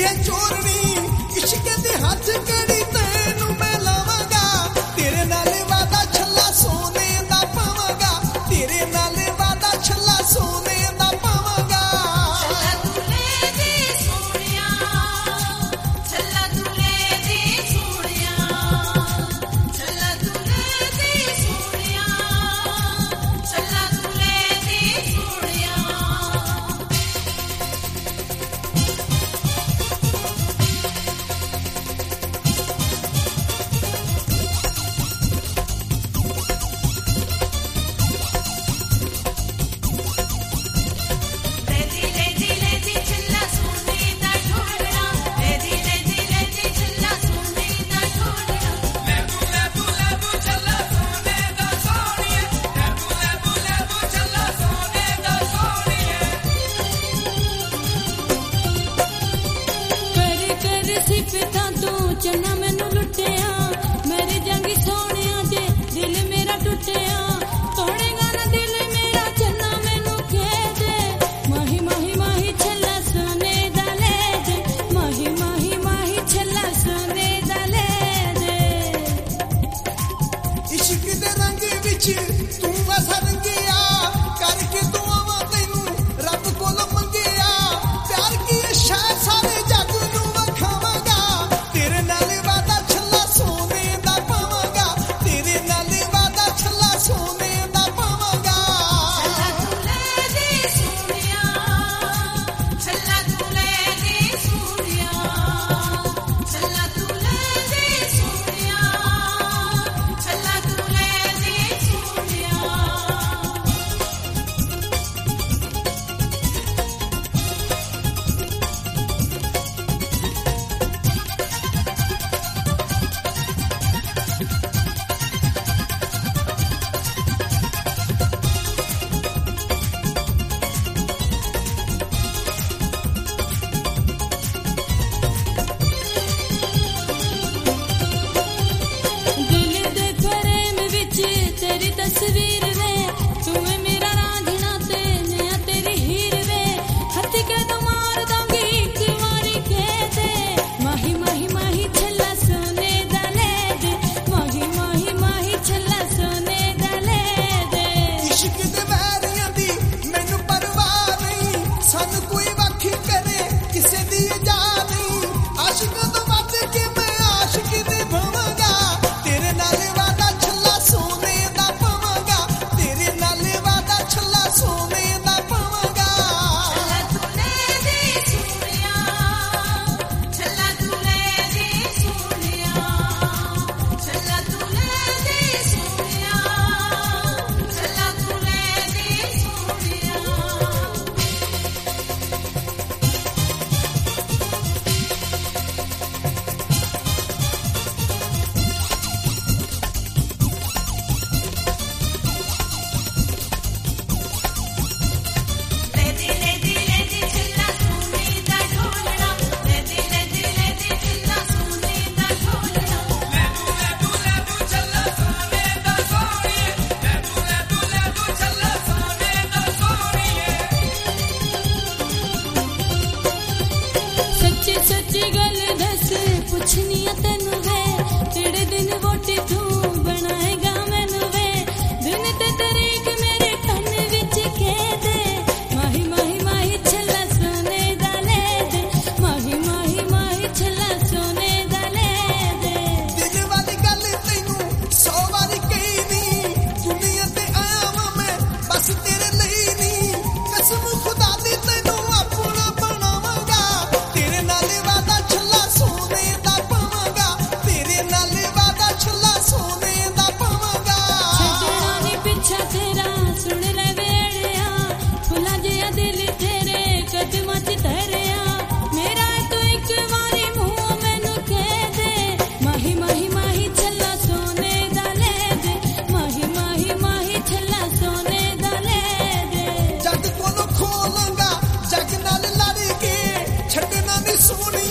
है चोरनी इश्क दे हाथ कड़ी तैनू मैं लावांगा तेरे नाल वादा छल्ला सोने दा पावांगा तेरे नाल वादा छल्ला सोने दा पावांगा छल्ला दूल्हे दी सोनिया छल्ला दूल्हे दी सोनिया छल्ला दूल्हे दी सोनिया छल्ला दूल्हे दी सोनिया लेदी छल्ला सोने दा ढोलना लेदी छल्ला सोने दा ढोलना लेबू छल्ला सोने दा सोनिए लेबू छल्ला सोने दा सोनिए कर सिफतां तू चन्ना मैनू लुटिया मेरे जंगी सोनिया जे दिल मेरा टुटिया तोड़ेगा ना दिल मेरा चन्ना मैनू कह दे माही माही माही छल्ला सोने दा ले दे माही माही माही छल्ला सोने दा ले दे इश्क दे रंग विच तू वसा रंगिया करके दुआवां तैनू रब कोल मंगिया प्यार की शायद सारे जग नू वखावांगा तेरे नाल वादा छल्ला सोने दा पावांगा तेरे नाल वादा छल्ला सोने दा पावांगा छल्ला दूल्हे दी सोनिया छल्ला दूल्हे दी सोनिया छल्ला दूल्हे दी सोनिया छल्ला दूल्हे दी सोनिया दिल दे फ्रेम विच तेरी तस्वीर वे तू है मेरा रांझना ते नया तेरी हीर वे हत्थ कदों मार दांगी एक वारी कह दे माही माही माही छल्ला सोने दा ले दे माही माही माही छल्ला सोने दा ले दे इश्क दे वैरियां दी मैनू परवाह नहीं सानू कोई वख करे किसे दी जा नहीं आशिकां तो वध के मैं आशिक दे भवांगा तेरे नाल वादा छल्ला सोने दा पावांगा तेरे नाल वादा छल्ला सोने दा पावांगा छल्ला दूल्हे दी सोनिया छल्ला दूल्हे दी सोनिया छल्ला दूल्हे दी सोनिया छल्ला दूल्हे दी सोनिया लेदी छल्ला सोने दा ढोलना लेदी छल्ला सोने दा ढोलना लेबू छल्ला सोने दा सोनिए लेबू छल्ला सोने दा सोनिए सच्ची सच्ची गल दस पुछनी आ तैनू वे केड़े दिन वोटी तू बनाएगा मैनू वे दिन ते तरीक मेरे कन विच कह दे माही माही माही छल्ला सोने दा ले दे माही माही माही छल्ला सोने दा ले दे दिल वाली गल तैनू 100 वारी कही नहीं दुनिया ते आया वां मैं बस तेरे ਲਈ नहीं कसम खुदा दी तैनू अपना बनावांगा तेरे नाल वादा छल्ला सोने दा पावांगा तेरे नाल वादा छल्ला सोने दा पावांगा छड्डना नी पिछा तेरा सुन ले वेड़िया फुला जिया दिल तेरे कदमां च धरिया मेरा तू एक वारी मुंह मैनू कह दे माही माही माही छल्ला सोने दा ले दे माही माही माही छल्ला सोने दा ले दे जग कोलों खोलांगा जग नाल लड़ के छड्डना नहीं सोनी